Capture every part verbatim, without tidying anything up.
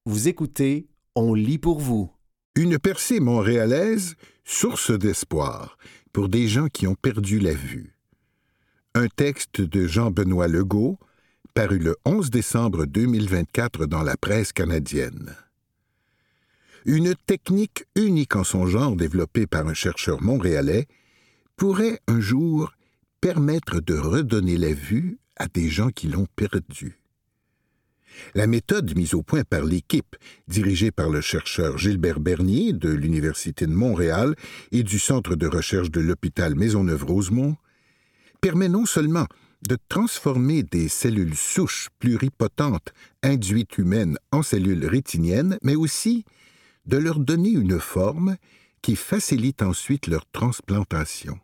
Vous écoutez On lit pour vous. Une percée montréalaise, source d'espoir pour des gens qui ont perdu la vue. Un texte de Jean-Benoît Legault, paru le onze décembre deux mille vingt-quatre dans la presse canadienne. Une technique unique en son genre développée par un chercheur montréalais pourrait un jour permettre de redonner la vue à des gens qui l'ont perdue. La méthode mise au point par l'équipe, dirigée par le chercheur Gilbert Bernier de l'Université de Montréal et du Centre de recherche de l'hôpital Maisonneuve-Rosemont, permet non seulement de transformer des cellules souches pluripotentes induites humaines en cellules rétiniennes, mais aussi de leur donner une forme qui facilite ensuite leur transplantation.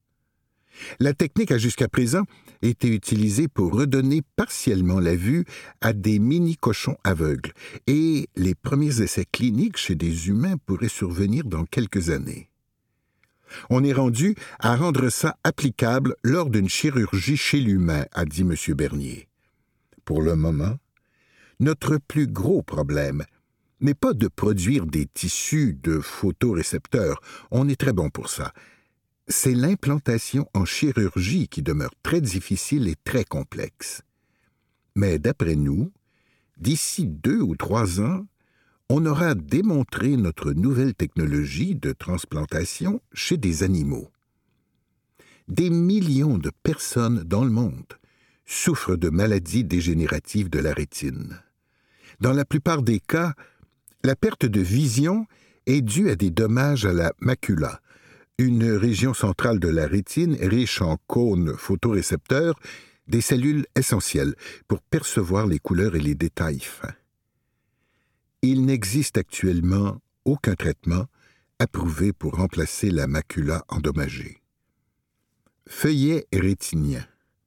La technique a jusqu'à présent été utilisée pour redonner partiellement la vue à des mini-cochons aveugles, et les premiers essais cliniques chez des humains pourraient survenir dans quelques années. On est rendu à rendre ça applicable lors d'une chirurgie chez l'humain, a dit M. Bernier. Pour le moment, notre plus gros problème n'est pas de produire des tissus de photorécepteurs, on est très bon pour ça. C'est l'implantation en chirurgie qui demeure très difficile et très complexe. Mais d'après nous, d'ici deux ou trois ans, on aura démontré notre nouvelle technologie de transplantation chez des animaux. Des millions de personnes dans le monde souffrent de maladies dégénératives de la rétine. Dans la plupart des cas, la perte de vision est due à des dommages à la macula, une région centrale de la rétine riche en cônes photorécepteurs, des cellules essentielles pour percevoir les couleurs et les détails fins. Il n'existe actuellement aucun traitement approuvé pour remplacer la macula endommagée. Feuillet rétinien.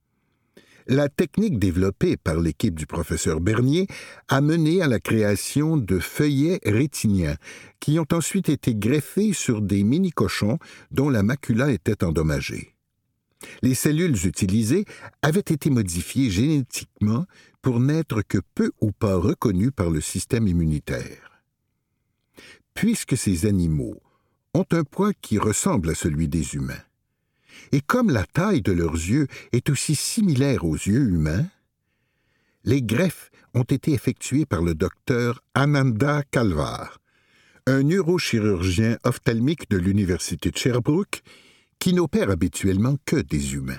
La technique développée par l'équipe du professeur Bernier a mené à la création de feuillets rétiniens qui ont ensuite été greffés sur des mini-cochons dont la macula était endommagée. Les cellules utilisées avaient été modifiées génétiquement pour n'être que peu ou pas reconnues par le système immunitaire. Puisque ces animaux ont un poids qui ressemble à celui des humains, et comme la taille de leurs yeux est aussi similaire aux yeux humains, les greffes ont été effectuées par le docteur Ananda Kalvar, un neurochirurgien ophtalmique de l'Université de Sherbrooke qui n'opère habituellement que des humains.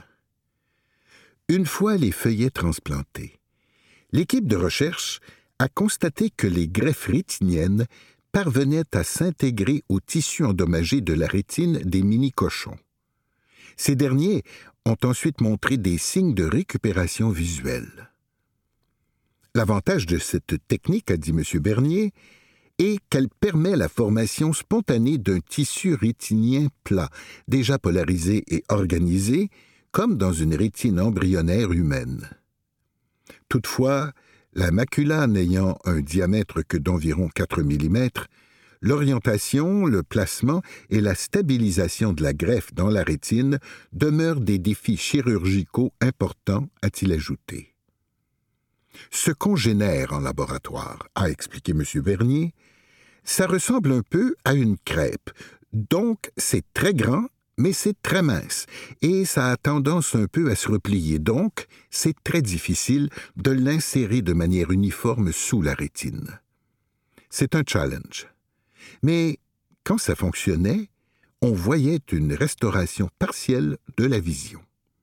Une fois les feuillets transplantés, l'équipe de recherche a constaté que les greffes rétiniennes parvenaient à s'intégrer au tissu endommagé de la rétine des mini-cochons. Ces derniers ont ensuite montré des signes de récupération visuelle. L'avantage de cette technique, a dit M. Bernier, est qu'elle permet la formation spontanée d'un tissu rétinien plat, déjà polarisé et organisé, comme dans une rétine embryonnaire humaine. Toutefois, la macula n'ayant un diamètre que d'environ quatre millimètres, l'orientation, le placement et la stabilisation de la greffe dans la rétine demeurent des défis chirurgicaux importants, a-t-il ajouté. Ce qu'on génère en laboratoire, a expliqué M. Bernier, ça ressemble un peu à une crêpe, donc c'est très grand, mais c'est très mince, et ça a tendance un peu à se replier, donc c'est très difficile de l'insérer de manière uniforme sous la rétine. C'est un challenge. Mais quand ça fonctionnait, on voyait une restauration partielle de la vision.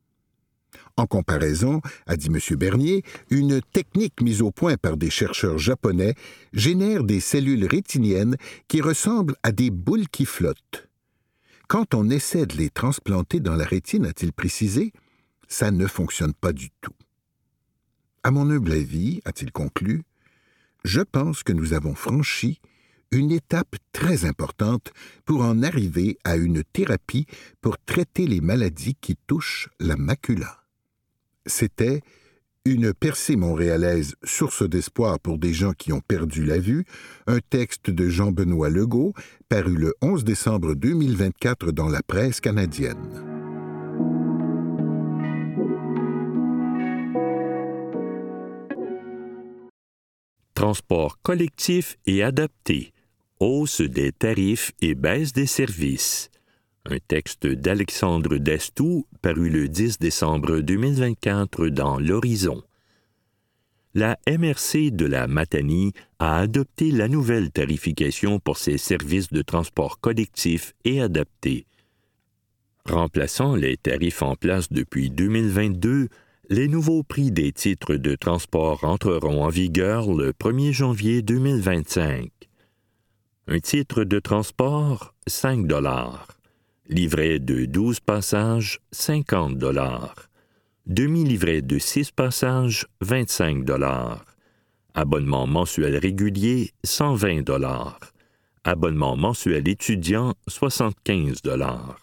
En comparaison, a dit M. Bernier, une technique mise au point par des chercheurs japonais génère des cellules rétiniennes qui ressemblent à des boules qui flottent. Quand on essaie de les transplanter dans la rétine, a-t-il précisé, ça ne fonctionne pas du tout. À mon humble avis, a-t-il conclu, je pense que nous avons franchi une étape très importante pour en arriver à une thérapie pour traiter les maladies qui touchent la macula. C'était Une percée montréalaise, source d'espoir pour des gens qui ont perdu la vue, un texte de Jean-Benoît Legault, paru le onze décembre deux mille vingt-quatre dans la presse canadienne. Transport collectif et adapté. Hausse des tarifs et baisse des services. Un texte d'Alexandre Destou, paru le dix décembre deux mille vingt-quatre dans l'Horizon. La M R C de la Matanie a adopté la nouvelle tarification pour ses services de transport collectif et adapté. Remplaçant les tarifs en place depuis deux mille vingt-deux, les nouveaux prix des titres de transport entreront en vigueur le premier janvier deux mille vingt-cinq. Un titre de transport, cinq dollars. Livret de douze passages, cinquante dollars. Demi-livret de six passages, vingt-cinq dollars. Abonnement mensuel régulier, cent vingt dollars. Abonnement mensuel étudiant, soixante-quinze dollars.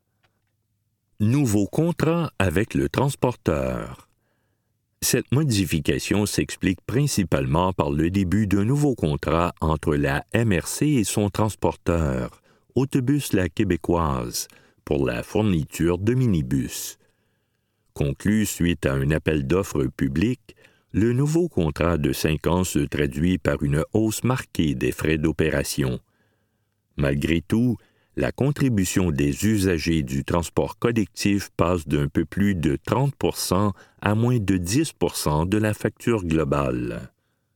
Nouveau contrat avec le transporteur. Cette modification s'explique principalement par le début d'un nouveau contrat entre la M R C et son transporteur, Autobus La Québécoise, pour la fourniture de minibus. Conclu suite à un appel d'offres public, le nouveau contrat de cinq ans se traduit par une hausse marquée des frais d'opération. Malgré tout, la contribution des usagers du transport collectif passe d'un peu plus de trente pour cent à moins de dix pour cent de la facture globale.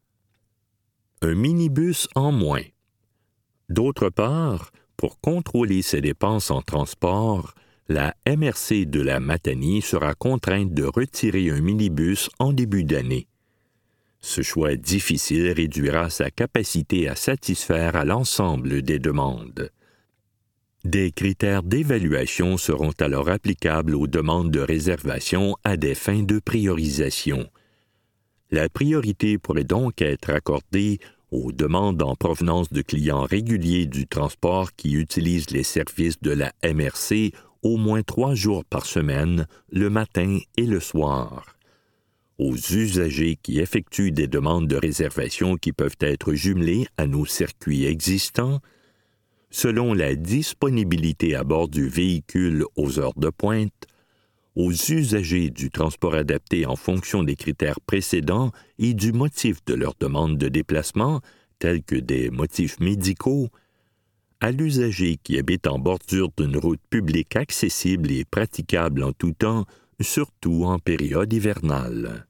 Un minibus en moins. D'autre part, pour contrôler ses dépenses en transport, la M R C de la Matanie sera contrainte de retirer un minibus en début d'année. Ce choix difficile réduira sa capacité à satisfaire à l'ensemble des demandes. Des critères d'évaluation seront alors applicables aux demandes de réservation à des fins de priorisation. La priorité pourrait donc être accordée aux demandes en provenance de clients réguliers du transport qui utilisent les services de la M R C au moins trois jours par semaine, le matin et le soir. Aux usagers qui effectuent des demandes de réservation qui peuvent être jumelées à nos circuits existants, selon la disponibilité à bord du véhicule aux heures de pointe, aux usagers du transport adapté en fonction des critères précédents et du motif de leur demande de déplacement, tels que des motifs médicaux, à l'usager qui habite en bordure d'une route publique accessible et praticable en tout temps, surtout en période hivernale.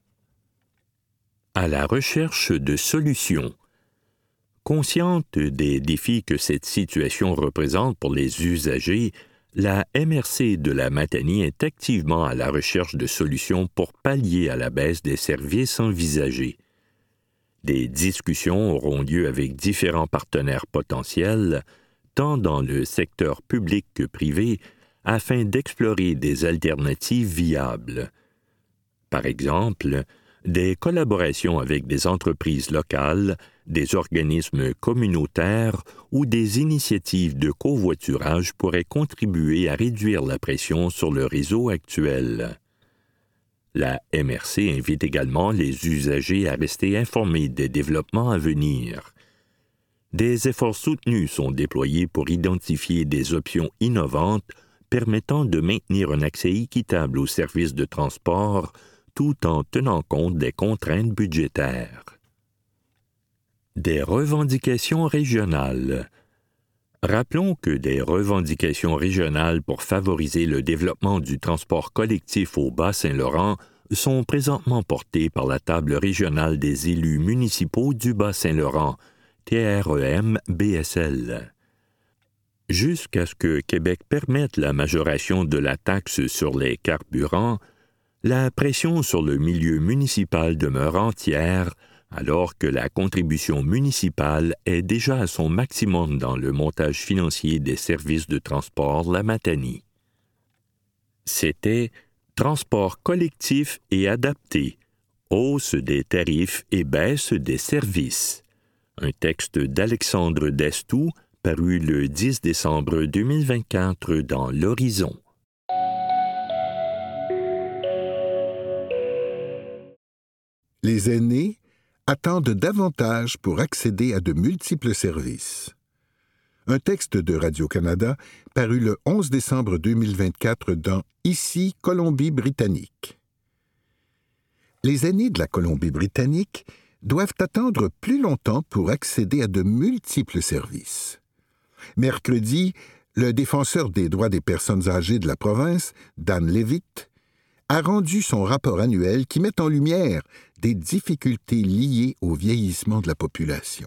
À la recherche de solutions. Consciente des défis que cette situation représente pour les usagers, la M R C de la Matanie est activement à la recherche de solutions pour pallier à la baisse des services envisagés. Des discussions auront lieu avec différents partenaires potentiels, tant dans le secteur public que privé, afin d'explorer des alternatives viables. Par exemple, des collaborations avec des entreprises locales, des organismes communautaires ou des initiatives de covoiturage pourraient contribuer à réduire la pression sur le réseau actuel. La M R C invite également les usagers à rester informés des développements à venir. Des efforts soutenus sont déployés pour identifier des options innovantes permettant de maintenir un accès équitable aux services de transport tout en tenant compte des contraintes budgétaires. Des revendications régionales. Rappelons que des revendications régionales pour favoriser le développement du transport collectif au Bas-Saint-Laurent sont présentement portées par la table régionale des élus municipaux du Bas-Saint-Laurent, T R E M B S L. Jusqu'à ce que Québec permette la majoration de la taxe sur les carburants, la pression sur le milieu municipal demeure entière, alors que la contribution municipale est déjà à son maximum dans le montage financier des services de transport La Matanie. C'était Transport collectif et adapté, hausse des tarifs et baisse des services. Un texte d'Alexandre Destou, paru le dix décembre deux mille vingt-quatre dans l'Horizon. Les aînés attendent davantage pour accéder à de multiples services. Un texte de Radio-Canada paru le onze décembre deux mille vingt-quatre dans Ici Colombie-Britannique. Les aînés de la Colombie-Britannique doivent attendre plus longtemps pour accéder à de multiples services. Mercredi, le défenseur des droits des personnes âgées de la province, Dan Levitt, a rendu son rapport annuel qui met en lumière des difficultés liées au vieillissement de la population.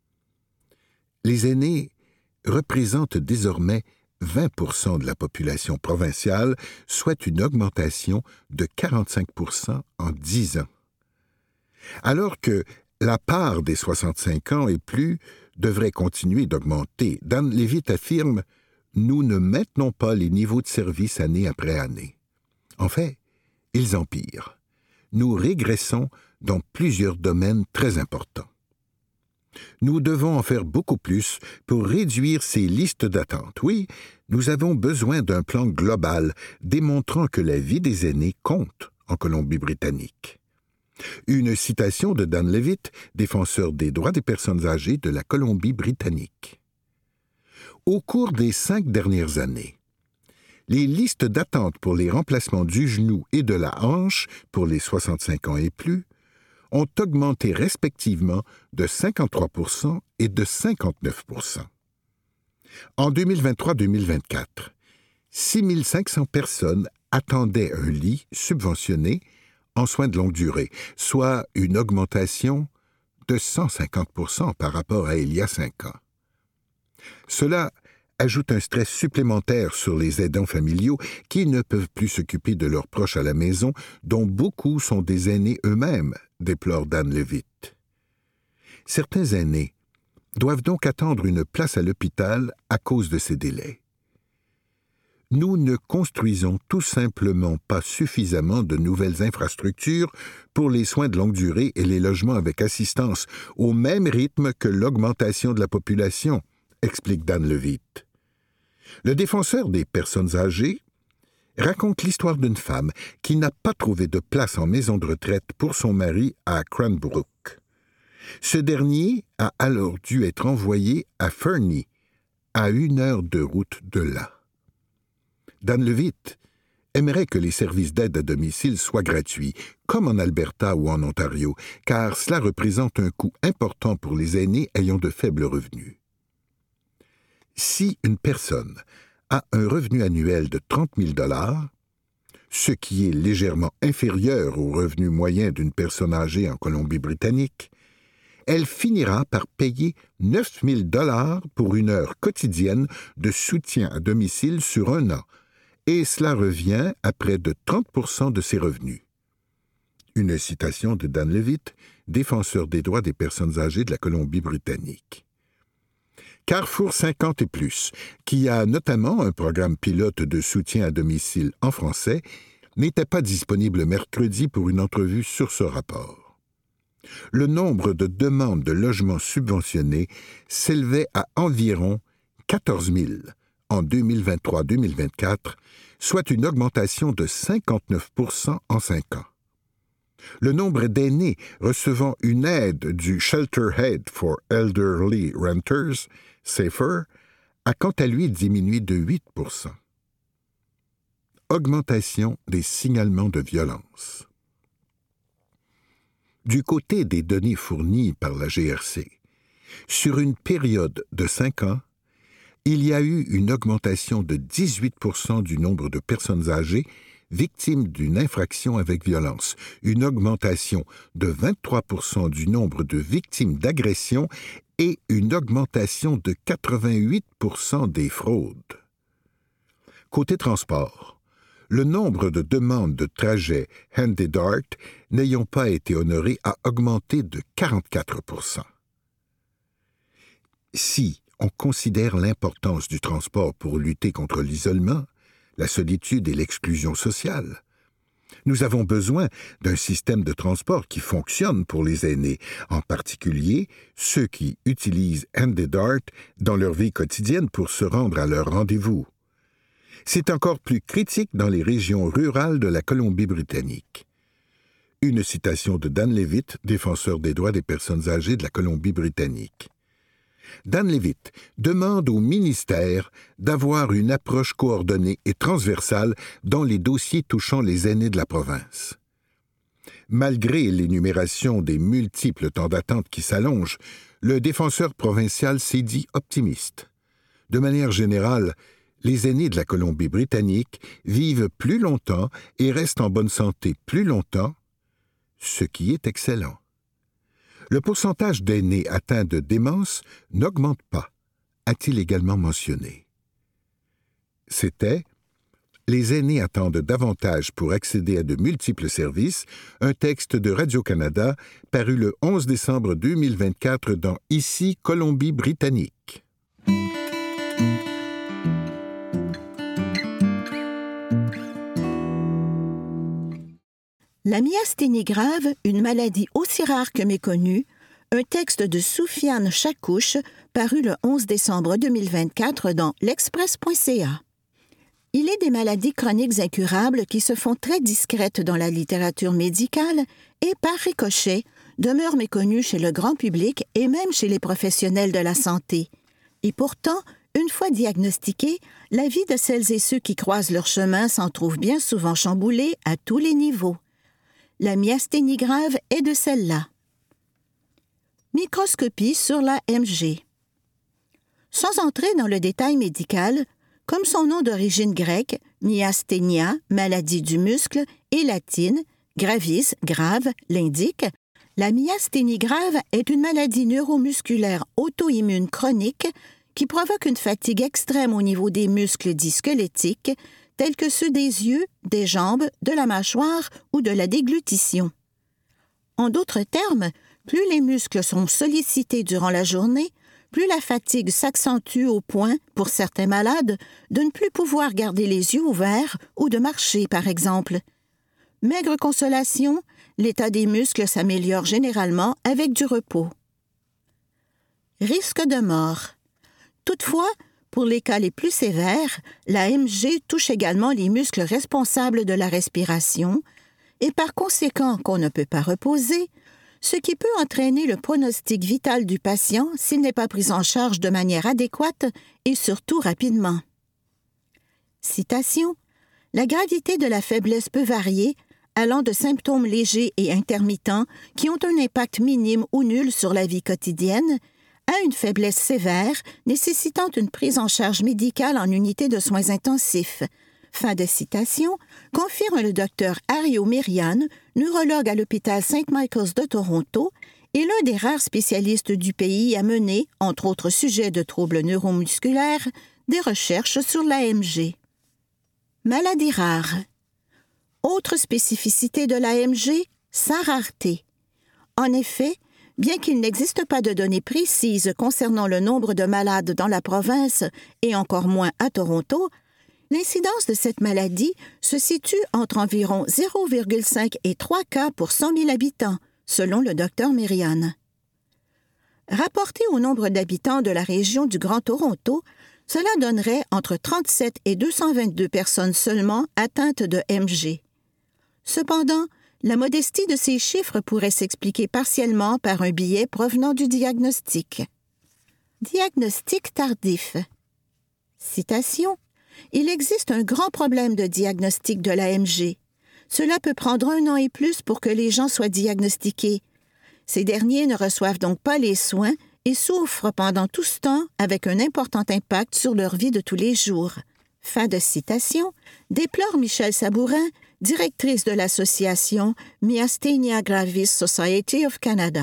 Les aînés représentent désormais vingt pour cent de la population provinciale, soit une augmentation de quarante-cinq pour cent en dix ans. Alors que la part des soixante-cinq ans et plus devrait continuer d'augmenter, Dan Levitt affirme « Nous ne maintenons pas les niveaux de service année après année. En fait, ils empirent. Nous régressons dans plusieurs domaines très importants. Nous devons en faire beaucoup plus pour réduire ces listes d'attente. Oui, nous avons besoin d'un plan global démontrant que la vie des aînés compte en Colombie-Britannique. » Une citation de Dan Levitt, défenseur des droits des personnes âgées de la Colombie-Britannique. Au cours des cinq dernières années, les listes d'attente pour les remplacements du genou et de la hanche pour les soixante-cinq ans et plus ont augmenté respectivement de cinquante-trois pour cent et de cinquante-neuf pour cent. En deux mille vingt-trois deux mille vingt-quatre, six mille cinq cents personnes attendaient un lit subventionné en soins de longue durée, soit une augmentation de cent cinquante pour cent par rapport à il y a cinq ans. Cela ajoute un stress supplémentaire sur les aidants familiaux qui ne peuvent plus s'occuper de leurs proches à la maison, dont beaucoup sont des aînés eux-mêmes, déplore Dan Levitt. Certains aînés doivent donc attendre une place à l'hôpital à cause de ces délais. Nous ne construisons tout simplement pas suffisamment de nouvelles infrastructures pour les soins de longue durée et les logements avec assistance, au même rythme que l'augmentation de la population, explique Dan Levitt. Le défenseur des personnes âgées raconte l'histoire d'une femme qui n'a pas trouvé de place en maison de retraite pour son mari à Cranbrook. Ce dernier a alors dû être envoyé à Fernie, à une heure de route de là. Dan Levitt aimerait que les services d'aide à domicile soient gratuits, comme en Alberta ou en Ontario, car cela représente un coût important pour les aînés ayant de faibles revenus. Si une personne a un revenu annuel de trente mille dollars, ce qui est légèrement inférieur au revenu moyen d'une personne âgée en Colombie-Britannique, elle finira par payer neuf mille dollars pour une heure quotidienne de soutien à domicile sur un an, et cela revient à près de trente pour cent de ses revenus. Une citation de Dan Levitt, défenseur des droits des personnes âgées de la Colombie-Britannique. Carrefour cinquante et plus, qui a notamment un programme pilote de soutien à domicile en français, n'était pas disponible mercredi pour une entrevue sur ce rapport. Le nombre de demandes de logements subventionnés s'élevait à environ quatorze mille en deux mille vingt-trois deux mille vingt-quatre, soit une augmentation de cinquante-neuf pour cent en cinq ans. Le nombre d'aînés recevant une aide du Shelterhead for Elderly Renters, SAFER, a quant à lui diminué de huit pour cent. Augmentation des signalements de violence. Du côté des données fournies par la G R C, sur une période de cinq ans, il y a eu une augmentation de dix-huit pour cent du nombre de personnes âgées victimes d'une infraction avec violence, une augmentation de vingt-trois pour cent du nombre de victimes d'agression et une augmentation de quatre-vingt-huit pour cent des fraudes. Côté transport, le nombre de demandes de trajets Handy Dart n'ayant pas été honorées a augmenté de quarante-quatre pour cent. Si on considère l'importance du transport pour lutter contre l'isolement, la solitude et l'exclusion sociale, nous avons besoin d'un système de transport qui fonctionne pour les aînés, en particulier ceux qui utilisent Handy Dart dans leur vie quotidienne pour se rendre à leur rendez-vous. C'est encore plus critique dans les régions rurales de la Colombie-Britannique. Une citation de Dan Levitt, défenseur des droits des personnes âgées de la Colombie-Britannique. Dan Levitt demande au ministère d'avoir une approche coordonnée et transversale dans les dossiers touchant les aînés de la province. Malgré l'énumération des multiples temps d'attente qui s'allongent, le défenseur provincial s'est dit optimiste. De manière générale, les aînés de la Colombie-Britannique vivent plus longtemps et restent en bonne santé plus longtemps, ce qui est excellent. Le pourcentage d'aînés atteints de démence n'augmente pas, a-t-il également mentionné. C'était « Les aînés attendent davantage pour accéder à de multiples services », un texte de Radio-Canada paru le onze décembre deux mille vingt-quatre dans Ici, Colombie-Britannique. La myasthénie grave, une maladie aussi rare que méconnue, un texte de Soufiane Chakouche, paru le onze décembre deux mille vingt-quatre dans l'express point c a. Il est des maladies chroniques incurables qui se font très discrètes dans la littérature médicale et, par ricochet, demeurent méconnues chez le grand public et même chez les professionnels de la santé. Et pourtant, une fois diagnostiquée, la vie de celles et ceux qui croisent leur chemin s'en trouve bien souvent chamboulée à tous les niveaux. La myasthénie grave est de celle-là. Microscopie sur la M G. Sans entrer dans le détail médical, comme son nom d'origine grecque, myasthénia, maladie du muscle, et latine, gravis, grave, l'indique, la myasthénie grave est une maladie neuromusculaire auto-immune chronique qui provoque une fatigue extrême au niveau des muscles dits squelettiques, tels que ceux des yeux, des jambes, de la mâchoire ou de la déglutition. En d'autres termes, plus les muscles sont sollicités durant la journée, plus la fatigue s'accentue au point, pour certains malades, de ne plus pouvoir garder les yeux ouverts ou de marcher, par exemple. Maigre consolation, l'état des muscles s'améliore généralement avec du repos. Risque de mort. Toutefois, pour les cas les plus sévères, la M G touche également les muscles responsables de la respiration et par conséquent qu'on ne peut pas reposer, ce qui peut entraîner le pronostic vital du patient s'il n'est pas pris en charge de manière adéquate et surtout rapidement. Citation. « La gravité de la faiblesse peut varier, allant de symptômes légers et intermittents qui ont un impact minime ou nul sur la vie quotidienne, à une faiblesse sévère nécessitant une prise en charge médicale en unité de soins intensifs. » Fin de citation, confirme le docteur Ario Merian, neurologue à l'hôpital Saint Michael's de Toronto et l'un des rares spécialistes du pays à mener, entre autres sujets de troubles neuromusculaires, des recherches sur la M G. Maladie rare. Autre spécificité de la M G, sa rareté. En effet, bien qu'il n'existe pas de données précises concernant le nombre de malades dans la province et encore moins à Toronto, l'incidence de cette maladie se situe entre environ zéro virgule cinq et trois cas pour cent mille habitants, selon le docteur Merian. Rapporté au nombre d'habitants de la région du Grand Toronto, cela donnerait entre trente-sept et deux cent vingt-deux personnes seulement atteintes de M G. Cependant, la modestie de ces chiffres pourrait s'expliquer partiellement par un biais provenant du diagnostic. Diagnostic tardif. Citation. « Il existe un grand problème de diagnostic de la M G. Cela peut prendre un an et plus pour que les gens soient diagnostiqués. Ces derniers ne reçoivent donc pas les soins et souffrent pendant tout ce temps avec un important impact sur leur vie de tous les jours. » Fin de citation, déplore Michelle Sabourin, directrice de l'association Myasthenia Gravis Society of Canada.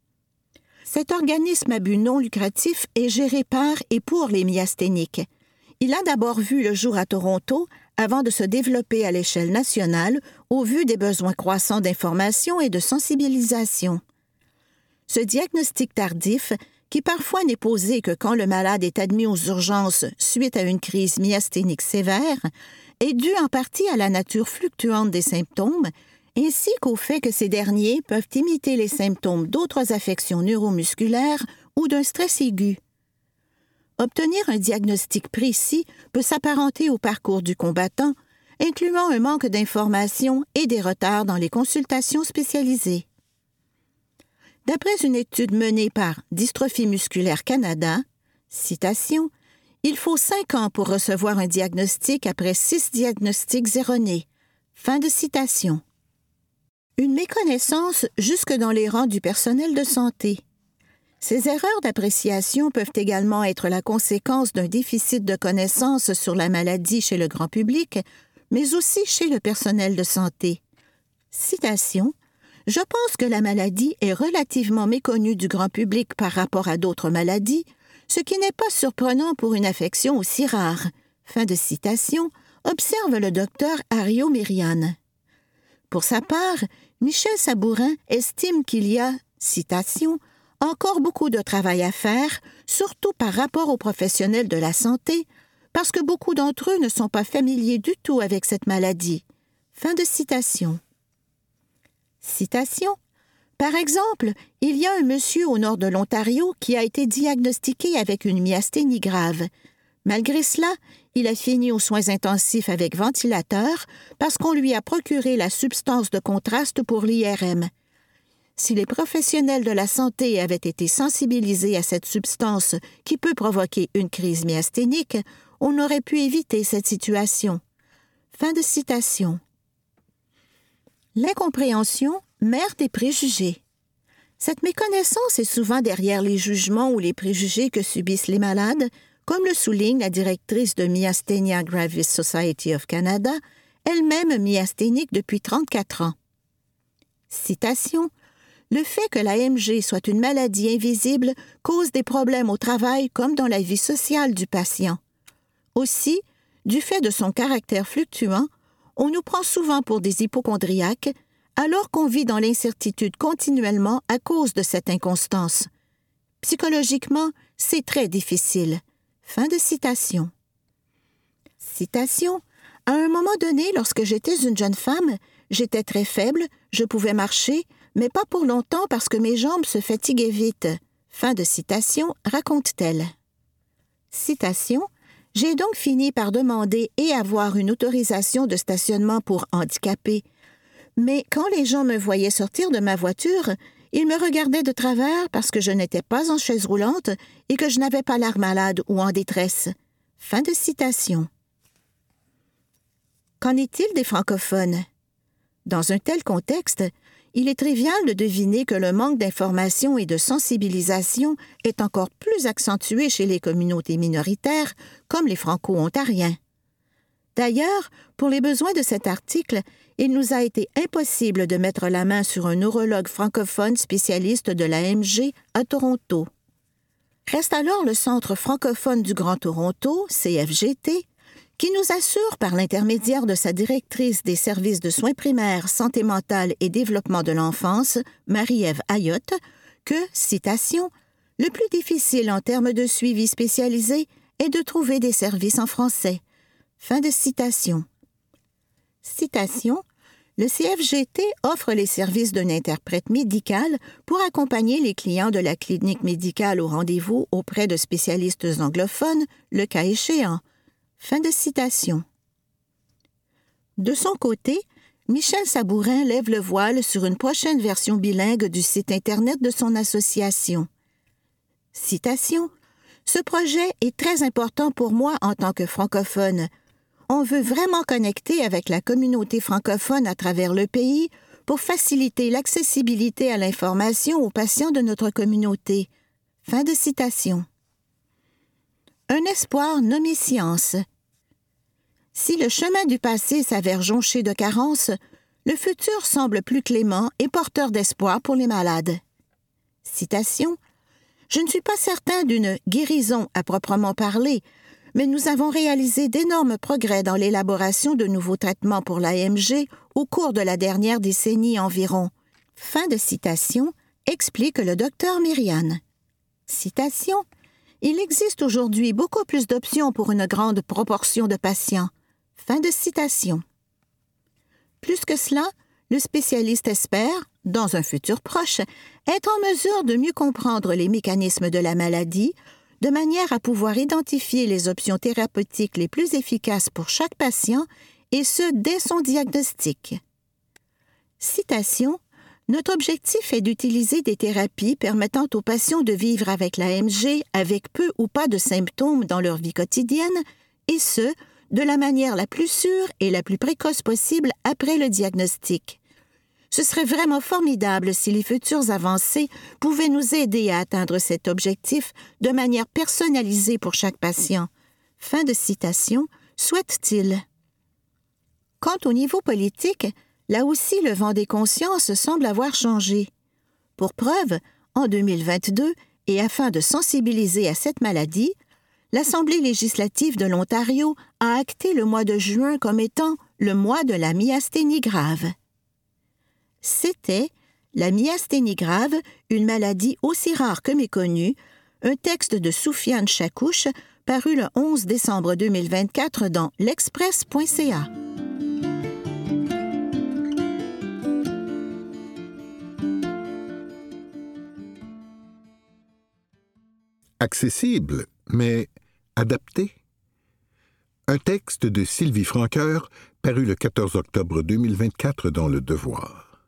Cet organisme à but non lucratif est géré par et pour les myasthéniques. Il a d'abord vu le jour à Toronto avant de se développer à l'échelle nationale au vu des besoins croissants d'information et de sensibilisation. Ce diagnostic tardif, qui parfois n'est posé que quand le malade est admis aux urgences suite à une crise myasthénique sévère, est dû en partie à la nature fluctuante des symptômes, ainsi qu'au fait que ces derniers peuvent imiter les symptômes d'autres affections neuromusculaires ou d'un stress aigu. Obtenir un diagnostic précis peut s'apparenter au parcours du combattant, incluant un manque d'informations et des retards dans les consultations spécialisées. D'après une étude menée par Dystrophie musculaire Canada, citation, « Il faut cinq ans pour recevoir un diagnostic après six diagnostics erronés. » Fin de citation. Une méconnaissance jusque dans les rangs du personnel de santé. Ces erreurs d'appréciation peuvent également être la conséquence d'un déficit de connaissances sur la maladie chez le grand public, mais aussi chez le personnel de santé. Citation. « Je pense que la maladie est relativement méconnue du grand public par rapport à d'autres maladies, ce qui n'est pas surprenant pour une affection aussi rare. » Fin de citation, observe le docteur Ario Merian. Pour sa part, Michel Sabourin estime qu'il y a, citation, « encore beaucoup de travail à faire, surtout par rapport aux professionnels de la santé, parce que beaucoup d'entre eux ne sont pas familiers du tout avec cette maladie. » Fin de citation. Citation. Par exemple, il y a un monsieur au nord de l'Ontario qui a été diagnostiqué avec une myasthénie grave. Malgré cela, il a fini aux soins intensifs avec ventilateur parce qu'on lui a procuré la substance de contraste pour l'I R M. Si les professionnels de la santé avaient été sensibilisés à cette substance qui peut provoquer une crise myasthénique, on aurait pu éviter cette situation. Fin de citation. L'incompréhension, mère des préjugés. Cette méconnaissance est souvent derrière les jugements ou les préjugés que subissent les malades, comme le souligne la directrice de Myasthenia Gravis Society of Canada, elle-même myasthénique depuis trente-quatre ans. Citation. « Le fait que la M G soit une maladie invisible cause des problèmes au travail comme dans la vie sociale du patient. Aussi, du fait de son caractère fluctuant, on nous prend souvent pour des hypocondriaques, alors qu'on vit dans l'incertitude continuellement à cause de cette inconstance. Psychologiquement, c'est très difficile. » Fin de citation. Citation. « À un moment donné, lorsque j'étais une jeune femme, j'étais très faible, je pouvais marcher, mais pas pour longtemps parce que mes jambes se fatiguaient vite. » Fin de citation, raconte-t-elle. Citation. « J'ai donc fini par demander et avoir une autorisation de stationnement pour handicapés. Mais quand les gens me voyaient sortir de ma voiture, ils me regardaient de travers parce que je n'étais pas en chaise roulante et que je n'avais pas l'air malade ou en détresse. » Fin de citation. Qu'en est-il des francophones? Dans un tel contexte, il est trivial de deviner que le manque d'information et de sensibilisation est encore plus accentué chez les communautés minoritaires, comme les Franco-Ontariens. D'ailleurs, pour les besoins de cet article, il nous a été impossible de mettre la main sur un neurologue francophone spécialiste de la M G à Toronto. Reste alors le Centre francophone du Grand Toronto, C F G T, qui nous assure par l'intermédiaire de sa directrice des services de soins primaires, santé mentale et développement de l'enfance, Marie-Ève Ayotte, que, citation, « le plus difficile en termes de suivi spécialisé est de trouver des services en français. » Fin de citation. Citation. « Le C F G T offre les services d'un interprète médical pour accompagner les clients de la clinique médicale au rendez-vous auprès de spécialistes anglophones, le cas échéant. » Fin de citation. De son côté, Michel Sabourin lève le voile sur une prochaine version bilingue du site Internet de son association. Citation. « Ce projet est très important pour moi en tant que francophone. On veut vraiment connecter avec la communauté francophone à travers le pays pour faciliter l'accessibilité à l'information aux patients de notre communauté. » Fin de citation. Un espoir nommé science. Si le chemin du passé s'avère jonché de carences, le futur semble plus clément et porteur d'espoir pour les malades. Citation. « Je ne suis pas certain d'une guérison à proprement parler, mais nous avons réalisé d'énormes progrès dans l'élaboration de nouveaux traitements pour la M G au cours de la dernière décennie environ. » Fin de citation, explique le docteur Merian. Citation. « Il existe aujourd'hui beaucoup plus d'options pour une grande proportion de patients. » Fin de citation. Plus que cela, le spécialiste espère, dans un futur proche, être en mesure de mieux comprendre les mécanismes de la maladie, de manière à pouvoir identifier les options thérapeutiques les plus efficaces pour chaque patient, et ce, dès son diagnostic. Citation. « Notre objectif est d'utiliser des thérapies permettant aux patients de vivre avec la M G avec peu ou pas de symptômes dans leur vie quotidienne, et ce, de la manière la plus sûre et la plus précoce possible après le diagnostic. Ce serait vraiment formidable si les futures avancées pouvaient nous aider à atteindre cet objectif de manière personnalisée pour chaque patient. Fin de citation, souhaite-t-il. Quant au niveau politique, là aussi le vent des consciences semble avoir changé. Pour preuve, en deux mille vingt-deux, et afin de sensibiliser à cette maladie, l'Assemblée législative de l'Ontario a acté le mois de juin comme étant le mois de la myasthénie grave. C'était La myasthénie grave, une maladie aussi rare que méconnue, un texte de Soufiane Chakouche paru le onze décembre deux mille vingt-quatre dans l'express point c a. Accessible, mais adapté. Un texte de Sylvie Francoeur paru le quatorze octobre deux mille vingt-quatre dans Le Devoir.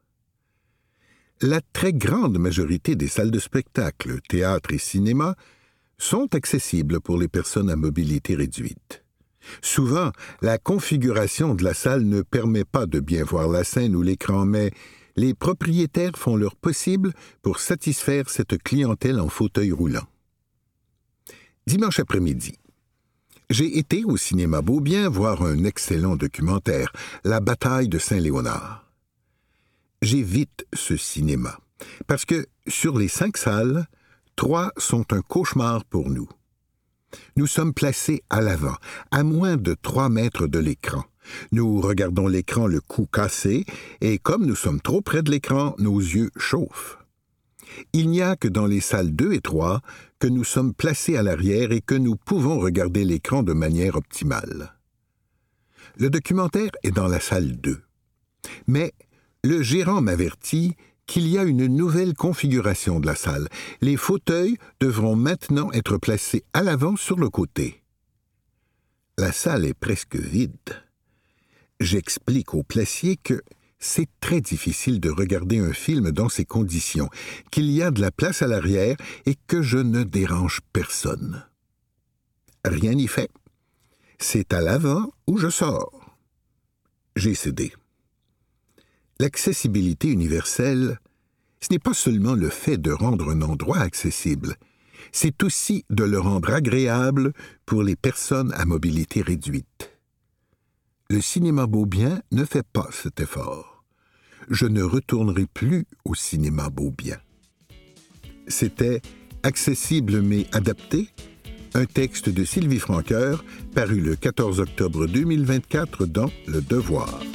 La très grande majorité des salles de spectacle, théâtre et cinéma sont accessibles pour les personnes à mobilité réduite. Souvent, la configuration de la salle ne permet pas de bien voir la scène ou l'écran, mais les propriétaires font leur possible pour satisfaire cette clientèle en fauteuil roulant. Dimanche après-midi, j'ai été au cinéma Beaubien voir un excellent documentaire, La bataille de Saint-Léonard. J'évite ce cinéma, parce que sur les cinq salles, trois sont un cauchemar pour nous. Nous sommes placés à l'avant, à moins de trois mètres de l'écran. Nous regardons l'écran le cou cassé, et comme nous sommes trop près de l'écran, nos yeux chauffent. Il n'y a que dans les salles deux et trois que nous sommes placés à l'arrière et que nous pouvons regarder l'écran de manière optimale. Le documentaire est dans la salle deux. Mais le gérant m'avertit qu'il y a une nouvelle configuration de la salle. Les fauteuils devront maintenant être placés à l'avant sur le côté. La salle est presque vide. J'explique au placier que c'est très difficile de regarder un film dans ces conditions, qu'il y a de la place à l'arrière et que je ne dérange personne. Rien n'y fait. C'est à l'avant où je sors. J'ai cédé. L'accessibilité universelle, ce n'est pas seulement le fait de rendre un endroit accessible, c'est aussi de le rendre agréable pour les personnes à mobilité réduite. Le cinéma Beaubien ne fait pas cet effort. Je ne retournerai plus au cinéma Beaubien. C'était Accessible mais adapté, un texte de Sylvie Francoeur paru le quatorze octobre deux mille vingt-quatre dans Le Devoir.